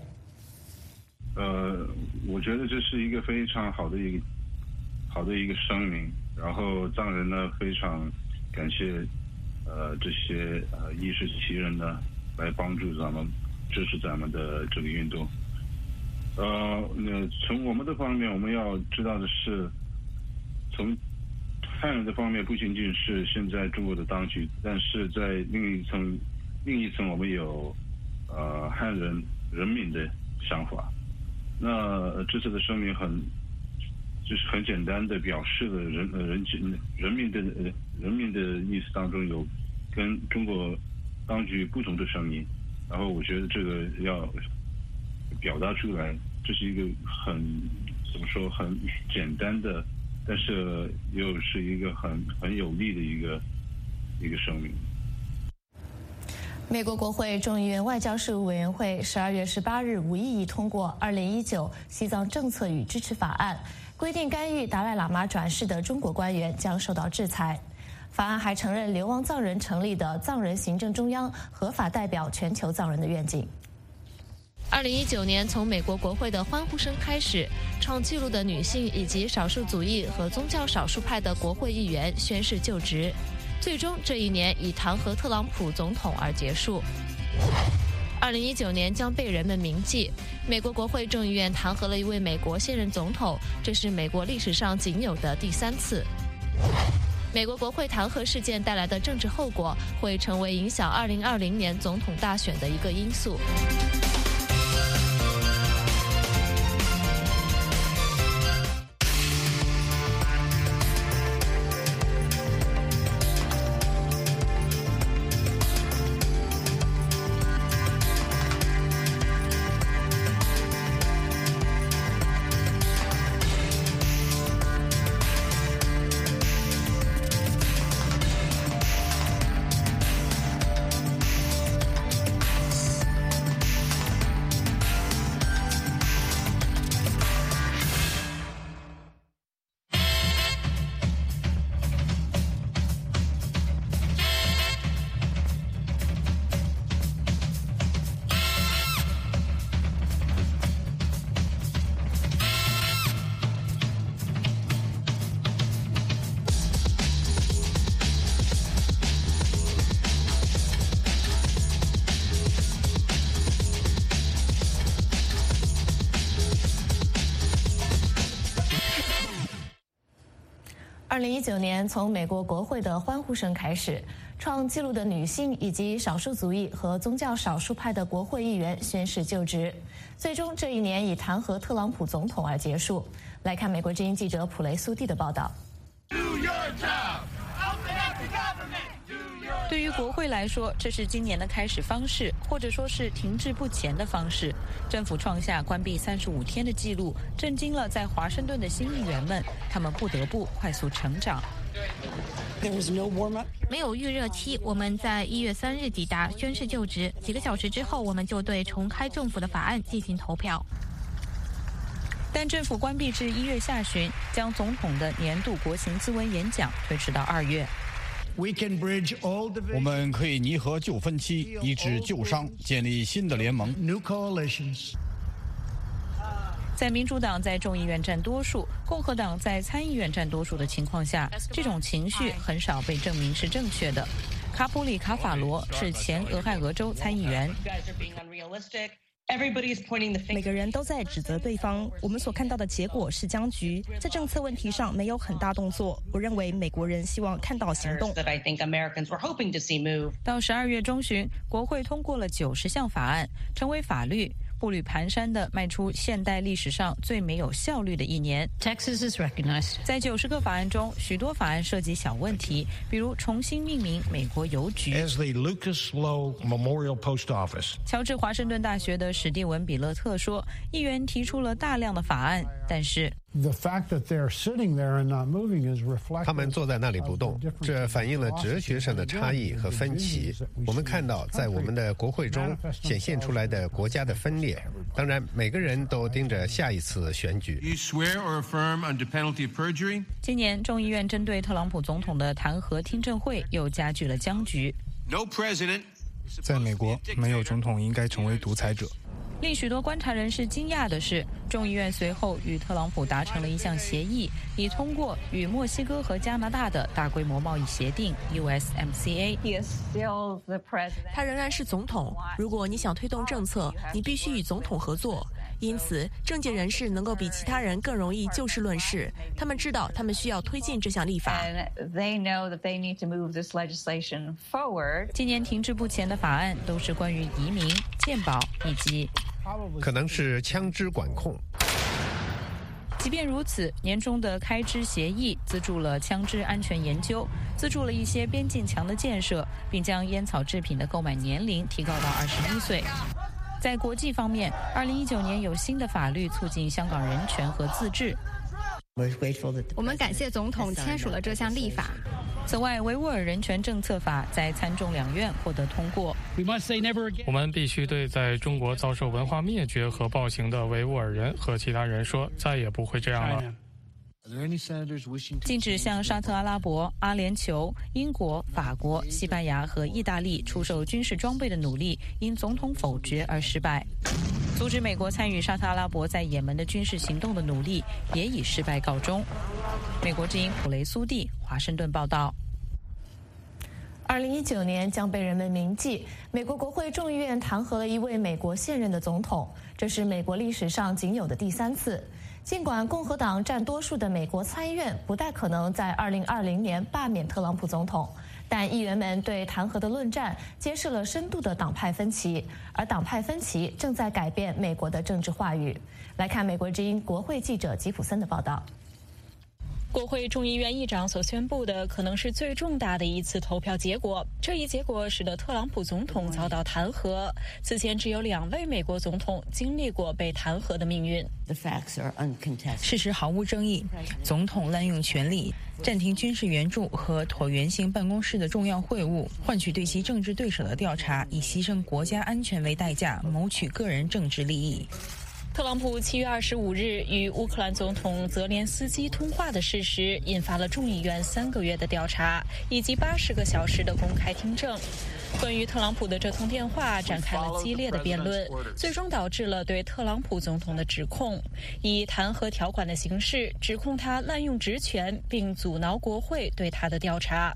我觉得这是一个非常好的一个声明，然后藏人呢非常感谢这些义士奇人呢来帮助咱们支持咱们的这个运动。从我们的方面，我们要知道的是，从汉人的方面不仅仅是现在中国的当局，但是在另一层我们有汉人人民的想法。那这次的声明就是很简单的表示了人民的意思当中有跟中国当局不同的声音，然后我觉得这个要表达出来，这是一个很简单的，但是又是一个很有力的一个声明。 美国国会众议院外交事务委员会12月18日无异议通过2019西藏政策与支持法案，规定干预达赖喇嘛转世的中国官员将受到制裁。法案还承认流亡藏人成立的藏人行政中央合法代表全球藏人的愿景。 2019年从美国国会的欢呼声开始，创纪录的女性以及少数族裔和宗教少数派的国会议员宣誓就职。最终这一年以弹劾特朗普总统而结束。2019年将被人们铭记。美国国会众议院弹劾了一位美国现任总统，这是美国历史上仅有的第3次。美国国会弹劾事件带来的政治后果会成为影响2020年总统大选的一个因素。 2019年从美国国会的欢呼声开始，创纪录的女性以及少数族裔和宗教少数派的国会议员宣誓就职，最终这一年以弹劾特朗普总统而结束。来看美国之音记者普雷苏蒂的报道。 对于国会来说，这是今年的开始方式，或者说是停滞不前的方式。政府创下关闭35天的记录，震惊了在华盛顿的新议员们，他们不得不快速成长。 没有预热期，我们在1月3日抵达，宣誓就职。几个小时之后，我们就对重开政府的法案进行投票。 但政府关闭至1月下旬，将总统的年度国情咨文演讲推迟到2月。 我们可以拟合旧分歧，医治旧伤，建立新的联盟。 在民主党在众议院占多数，共和党在参议院占多数的情况下，这种情绪很少被证明是正确的。卡普里卡法罗是前俄亥俄州参议员。 每个人都在指责对方，我们所看到的结果是僵局，在政策问题上没有很大动作。我认为美国人希望看到行动。 到12月中旬，国会通过了90项法案，成为法律，步履蹒跚地迈出现代历史上最没有效率的一年。在90个法案中，许多法案涉及小问题，比如重新命名美国邮局。乔治华盛顿大学的史蒂文·比勒特说，议员提出了大量的法案，但是他们坐在那里不动，这反映了哲学上的差异和分歧。我们看到，在我们的国会中显现出来的国家的分裂。当然，每个人都盯着下一次选举。 今年众议院针对特朗普总统的弹劾听证会又加剧了僵局。 在美国，没有总统应该成为独裁者。 令许多观察人士惊讶的是，众议院随后与特朗普达成了一项协议，以通过与墨西哥和加拿大的大规模贸易协定 USMCA。 他仍然是总统，如果你想推动政策，你必须与总统合作。因此，政界人士能够比其他人更容易就事论事，他们知道他们需要推进这项立法。 今年停滞不前的法案都是关于移民、健保以及可能是枪支管控。 即便如此，年中的开支协议资助了枪支安全研究，资助了一些边境墙的建设，并将烟草制品的购买年龄提高到21岁。在国际方面，2019年有新的法律促进香港人权和自治。 我们感谢总统签署了这项立法。 此外，维吾尔人权政策法在参众两院获得通过。 我们必须对在中国遭受文化灭绝和暴行的维吾尔人和其他人说，再也不会这样了。 禁止向沙特阿拉伯、阿联酋、英国、法国、西班牙和意大利出售军事装备的努力因总统否决而失败。阻止美国参与沙特阿拉伯在也门的军事行动的努力也以失败告终。美国之音普雷苏蒂，华盛顿报道。 2019年将被人们铭记，美国国会众议院弹劾了一位美国现任的总统，这是美国历史上仅有的第3次。尽管共和党占多数的美国参议院不太可能在2020年罢免特朗普总统，但议员们对弹劾的论战揭示了深度的党派分歧，而党派分歧正在改变美国的政治话语。来看美国之音国会记者吉普森的报道。 国会众议院议长所宣布的可能是最重大的一次投票结果，这一结果使得特朗普总统遭到弹劾。此前只有2位美国总统经历过被弹劾的命运。 事实毫无争议，总统滥用权力，暂停军事援助和椭圆形办公室的重要会晤，换取对其政治对手的调查，以牺牲国家安全为代价，谋取个人政治利益。 特朗普7月25日与乌克兰总统泽连斯基通话的事实，引发了众议院3个月的调查，以及80个小时的公开听证。关于特朗普的这通电话展开了激烈的辩论，最终导致了对特朗普总统的指控，以弹劾条款的形式指控他滥用职权，并阻挠国会对他的调查。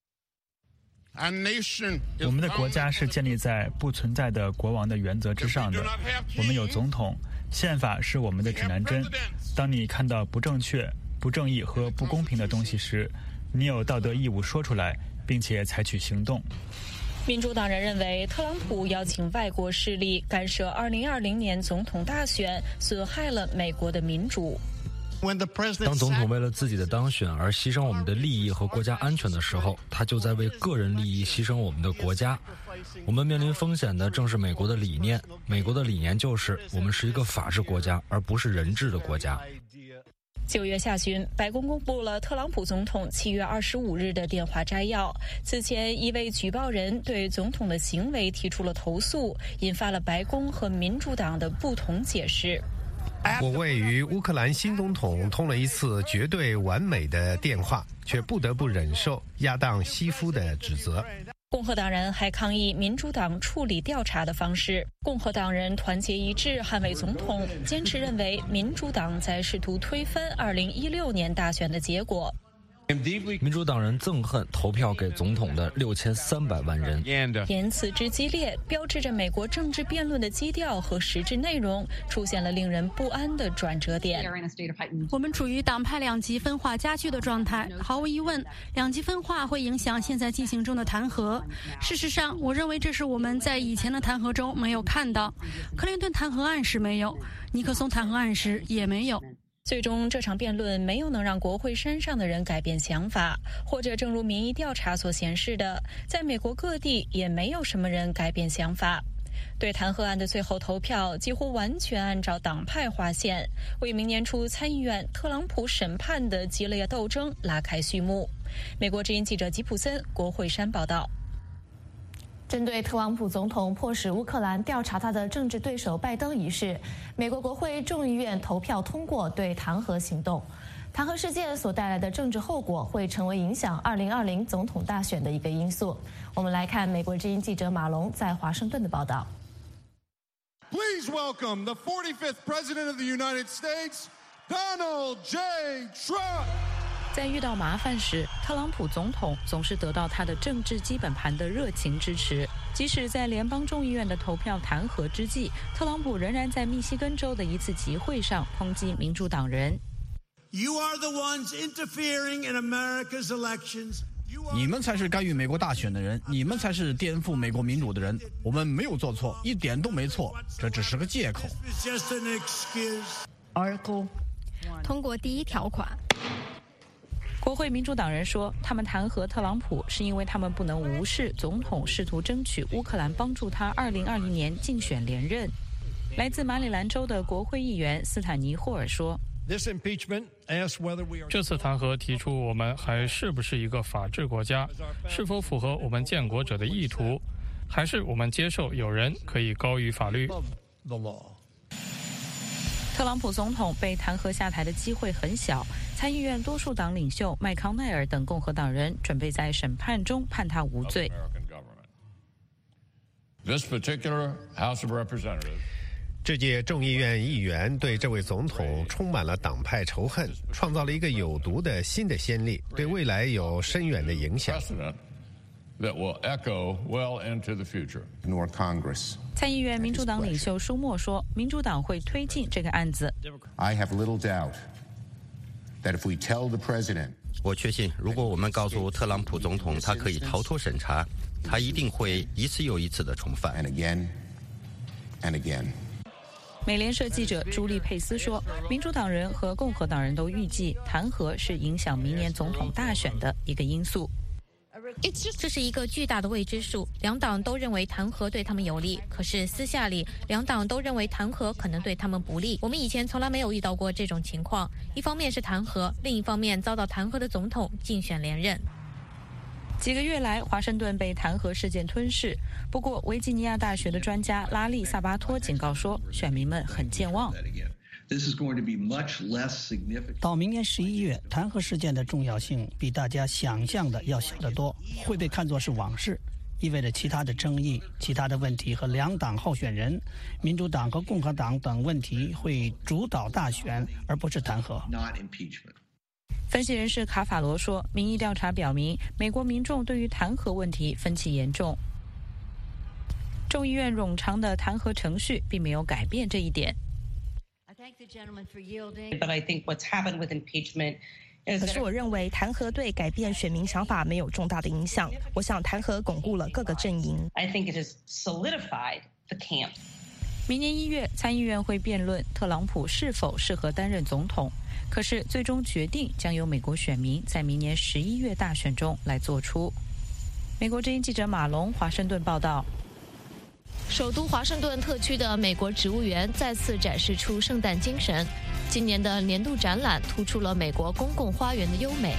我们的国家是建立在不存在的国王的原则之上的。我们有总统，宪法是我们的指南针。当你看到不正确、不不正义和不公平的东西时，你有道德义务说出来，并且采取行动。 民主党人认为，特朗普邀请外国势力干涉2020年总统大选，损害了美国的民主。 当总统为了自己的当选而牺牲我们的利益和国家安全的时候，他就在为个人利益牺牲我们的国家。我们面临风险的正是美国的理念，美国的理念就是我们是一个法治国家，而不是人治的国家。 9月下旬，白宫公布了特朗普总统7月25日的电话摘要。此前，一位举报人对总统的行为提出了投诉，引发了白宫和民主党的不同解释。 我为与乌克兰新总统通了一次绝对完美的电话，却不得不忍受亚当·西夫的指责。 共和党人还抗议民主党处理调查的方式。共和党人团结一致捍卫总统，坚持认为民主党在试图推翻2016年大选的结果。 民主党人憎恨投票给总统的6300万人。 言辞之激烈，标志着美国政治辩论的基调和实质内容出现了令人不安的转折点。 我们处于党派两极分化加剧的状态，毫无疑问，两极分化会影响现在进行中的弹劾。事实上，我认为这是我们在以前的弹劾中没有看到。克林顿弹劾案时没有，尼克松弹劾案时也没有。 最终，这场辩论没有能让国会山上的人改变想法，或者正如民意调查所显示的，在美国各地也没有什么人改变想法。对弹劾案的最后投票几乎完全按照党派划线，为明年初参议院特朗普审判的激烈斗争拉开序幕。美国之音记者吉普森，国会山报道。 针对特朗普总统迫使乌克兰调查他的政治对手拜登一事，美国国会众议院投票通过对弹劾行动。弹劾事件所带来的政治后果会成为影响2020总统大选的一个因素。我们来看美国之音记者马龙在华盛顿的报道。 Please welcome the 45th President of the United States, Donald J. Trump. 在遇到麻烦时，特朗普总统总是得到他的政治基本盘的热情支持。即使在联邦众议院的投票弹劾之际，特朗普仍然在密西根州的一次集会上抨击民主党人。 You are the ones interfering in America's elections. 你们才是干预美国大选的人，你们才是颠覆美国民主的人。我们没有做错，一点都没错，这只是个借口。 Article 通过第1条款。 国会民主党人说，他们弹劾特朗普是因为他们不能无视总统试图争取乌克兰帮助他2020年竞选连任。来自马里兰州的国会议员斯坦尼·霍尔说， 这次弹劾提出我们还是不是一个法治国家，是否符合我们建国者的意图，还是我们接受有人可以高于法律。 特朗普总统被弹劾下台的机会很小，参议院多数党领袖麦康奈尔等共和党人准备在审判中判他无罪。 这届众议院议员对这位总统充满了党派仇恨，创造了一个有毒的新的先例，对未来有深远的影响。 参议院民主党领袖舒默说，民主党会推进这个案子。 我确信，如果我们告诉特朗普总统他可以逃脱审查，他一定会一次又一次的重犯。 美联社记者朱莉佩斯说，民主党人和共和党人都预计弹劾是影响明年总统大选的一个因素。 这是一个巨大的未知数，两党都认为弹劾对他们有利，可是私下里两党都认为弹劾可能对他们不利。我们以前从来没有遇到过这种情况，一方面是弹劾，另一方面遭到弹劾的总统竞选连任。 几个月来，华盛顿被弹劾事件吞噬。不过，维吉尼亚大学的专家拉利·萨巴托警告说，选民们很健忘。 到明年11月，弹劾事件的重要性比大家想象的要小得多，会被看作是往事，意味着其他的争议、其他的问题和两党候选人、民主党和共和党等问题会主导大选，而不是弹劾。 分析人士卡法罗说，民意调查表明，美国民众对于弹劾问题分歧严重。众议院冗长的弹劾程序并没有改变这一点。 可是我认为弹劾对改变选民想法没有重大的影响。我想弹劾巩固了各个阵营。 明年1月，参议院会辩论特朗普是否适合担任总统，可是最终决定将由美国选民在明年11月大选中来做出。美国之音记者马龙华盛顿报道。 首都华盛顿特区的美国植物园再次展示出圣诞精神。今年的年度展览突出了美国公共花园的优美。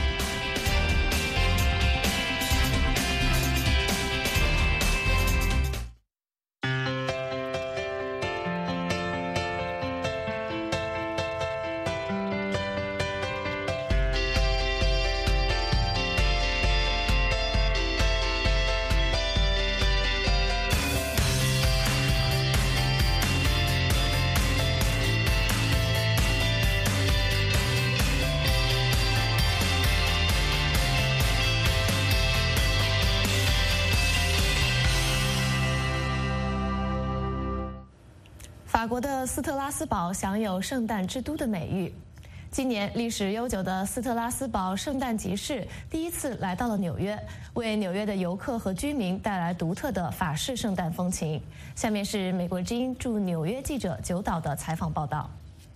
法国的斯特拉斯堡享有圣诞之都的美誉。今年历史悠久的斯特拉斯堡圣诞集市第一次来到了纽约，为纽约的游客和居民带来独特的法式圣诞风情。下面是美国之音驻纽约记者九岛的采访报道。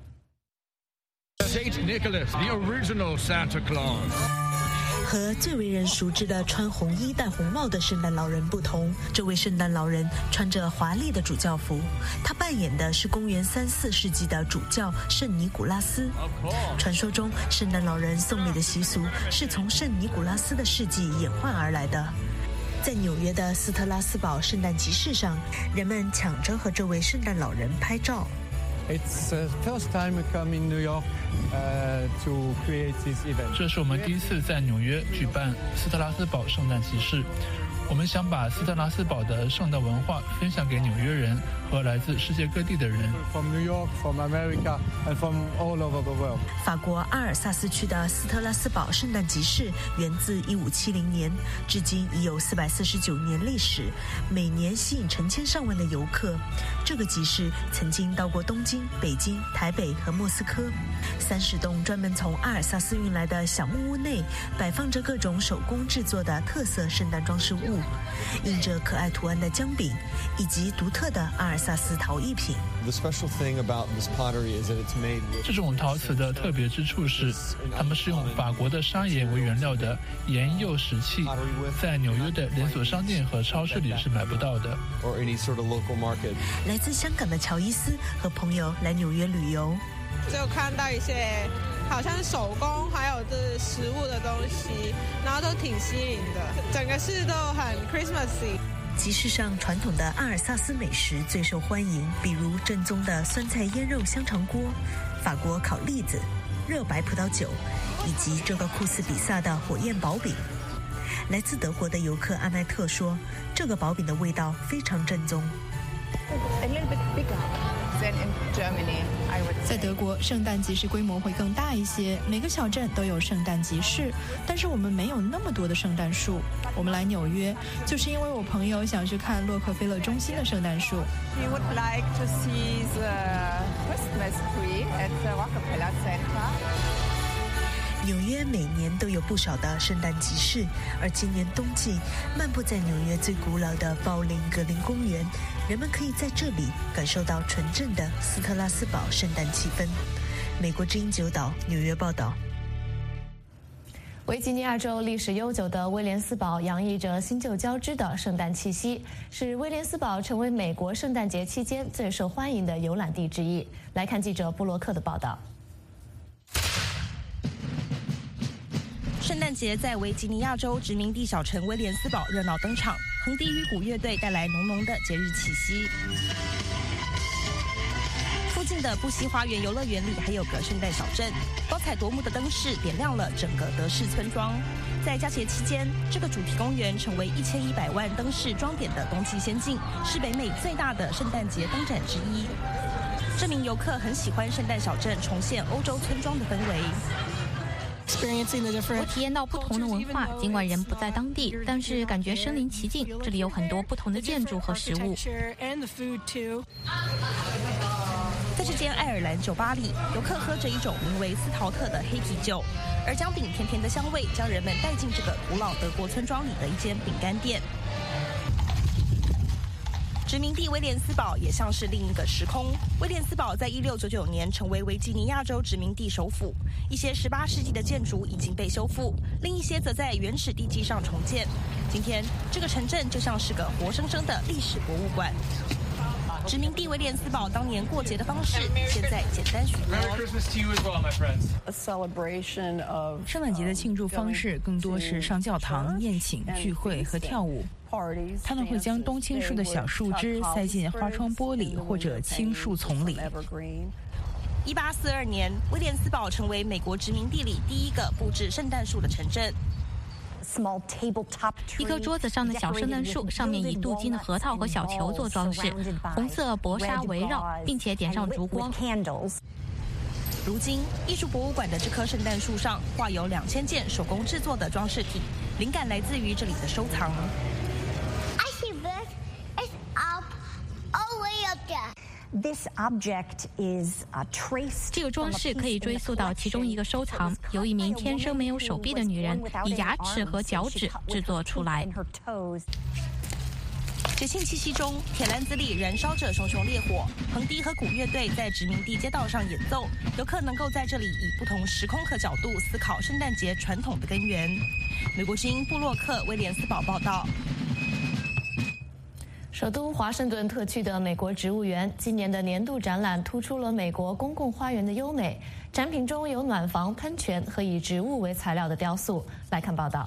Saint Nicholas, the original Santa Claus. 和最为人熟知的穿红衣戴红帽的圣诞老人不同，这位圣诞老人穿着华丽的主教服，他扮演的是公元3、4世纪的主教圣尼古拉斯。传说中，圣诞老人送礼的习俗是从圣尼古拉斯的事迹演化而来的。在纽约的斯特拉斯堡圣诞集市上，人们抢着和这位圣诞老人拍照。 It's the first time we come in New York to create this event. 这是我们第一次在纽约举办斯特拉斯堡圣诞集市。我们想把斯特拉斯堡的圣诞文化分享给纽约人和来自世界各地的人。 From New York, from America, and from all over the world. 法国阿尔萨斯区的斯特拉斯堡圣诞集市源自1570年，至今已有449年历史，每年吸引成千上万的游客。这个集市曾经到过东京、北京、台北和莫斯科。30栋专门从阿尔萨斯运来的小木屋内，摆放着各种手工制作的特色圣诞装饰物，印着可爱图案的姜饼，以及独特的阿尔萨斯陶艺品。 这种陶瓷的特别之处是，它们是用法国的砂岩为原料的盐釉石器，在纽约的连锁商店和超市里是买不到的。 来自香港的乔伊斯和朋友来纽约旅游， 就看到一些好像是手工还有这食物的东西，然后都挺吸引的，整个市都很 Christmassy。 集市上传统的阿尔萨斯美食最受欢迎，比如正宗的酸菜腌肉香肠锅、法国烤栗子、热白葡萄酒，以及这个酷似比萨的火焰薄饼。来自德国的游客阿麦特说，这个薄饼的味道非常正宗。 在德国，圣诞集市规模会更大一些，每个小镇都有圣诞集市，但是我们没有那么多的圣诞树。我们来纽约，就是因为我朋友想去看洛克菲勒中心的圣诞树。 We would like to see the Christmas tree at the Rockefeller Center. 纽约每年都有不少的圣诞集市，而今年冬季，漫步在纽约最古老的鲍林格林公园，人们可以在这里感受到纯正的斯特拉斯堡圣诞气氛。美国之音九岛纽约报道。 维吉尼亚州历史悠久的威廉斯堡洋溢着新旧交织的圣诞气息，使威廉斯堡成为美国圣诞节期间最受欢迎的游览地之一。来看记者布洛克的报道。 圣诞节在维吉尼亚州殖民地小城威廉斯堡热闹登场，横笛与鼓乐队带来浓浓的节日气息。附近的布希花园游乐园里还有个圣诞小镇，多彩夺目的灯饰点亮了整个德式村庄。在佳节期间，这个主题公园成为1100万灯饰装点的冬季仙境，是北美最大的圣诞节灯展之一。这名游客很喜欢圣诞小镇重现欧洲村庄的氛围。 我体验到不同的文化，尽管人不在当地，但是感觉身临其境。这里有很多不同的建筑和食物。 在这间爱尔兰酒吧里，游客喝着一种名为斯陶特的黑啤酒，而姜饼甜甜的香味将人们带进这个古老德国村庄里的一间饼干店。殖民地威廉斯堡也像是另一个时空。威廉斯堡在1699年成为维吉尼亚州殖民地首府，一些18世纪的建筑已经被修复，另一些则在原始地基上重建。今天，这个城镇就像是个活生生的历史博物馆。殖民地威廉斯堡当年过节的方式，现在简单许多。 圣诞节的庆祝方式更多是上教堂、宴请、聚会和跳舞。他们会将冬青树的小树枝塞进花窗玻璃或者青树丛里。 1842年，威廉斯堡成为美国殖民地里第一个布置圣诞树的城镇。 一棵桌子上的小圣诞树，上面以镀金的核桃和小球做装饰，红色薄纱围绕，并且点上烛光。 如今，艺术博物馆的这棵圣诞树上画有2000件手工制作的装饰品，灵感来自于这里的收藏。 这个装饰可以追溯到其中一个收藏，由一名天生没有手臂的女人以牙齿和脚趾制作出来。 节庆气息中，铁篮子里燃烧着熊熊烈火，横笛和鼓乐队在殖民地街道上演奏，游客能够在这里以不同时空和角度思考圣诞节传统的根源。美国之音布洛克威廉斯堡报道。 首都华盛顿特区的美国植物园今年的年度展览突出了美国公共花园的优美，展品中有暖房、喷泉和以植物为材料的雕塑。来看报道。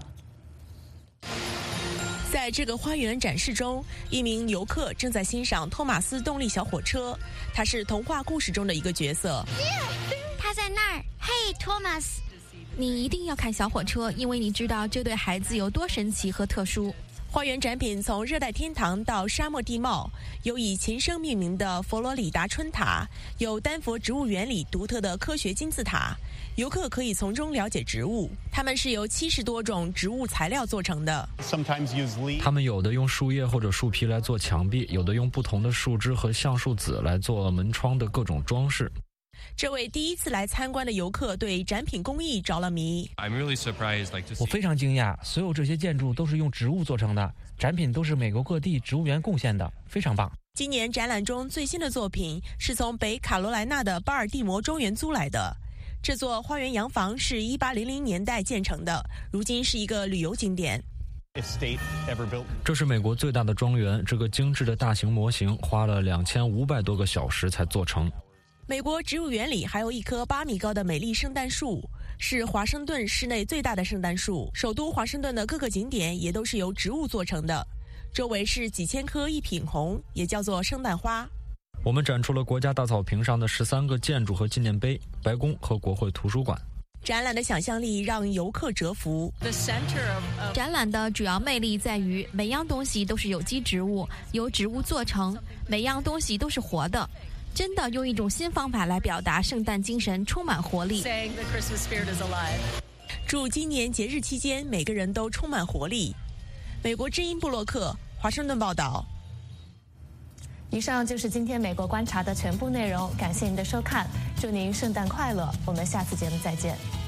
在这个花园展示中，一名游客正在欣赏托马斯动力小火车，他是童话故事中的一个角色。 他在那儿，嘿，托马斯，你一定要看小火车，因为你知道这对孩子有多神奇和特殊。 花园展品从热带天堂到沙漠地貌，有以琴声命名的佛罗里达春塔，有丹佛植物园里独特的科学金字塔。游客可以从中了解植物，它们是由70多种植物材料做成的。 他们有的用树叶或者树皮来做墙壁，有的用不同的树枝和橡树籽来做门窗的各种装饰。 这位第一次来参观的游客对展品工艺着了迷。 我非常惊讶，所有这些建筑都是用植物做成的，展品都是美国各地植物园贡献的，非常棒。 今年展览中最新的作品是从北卡罗来纳的巴尔的摩庄园租来的。这座花园洋房是1800年代建成的，如今是一个旅游景点。 这是美国最大的庄园，这个精致的大型模型花了2500多个小时才做成。 美国植物园里还有一棵8米高的美丽圣诞树，是华盛顿市内最大的圣诞树。首都华盛顿的各个景点也都是由植物做成的，周围是几千棵一品红，也叫做圣诞花。 我们展出了国家大草坪上的13个建筑和纪念碑、白宫和国会图书馆。 展览的想象力让游客折服。 展览的主要魅力在于每样东西都是有机植物，由植物做成，每样东西都是活的。真的用一种新方法来表达圣诞精神充满活力。 祝今年节日期间每个人都充满活力。美国之音布洛克，华盛顿报道。 以上就是今天美国观察的全部内容，感谢您的收看，祝您圣诞快乐，我们下次节目再见。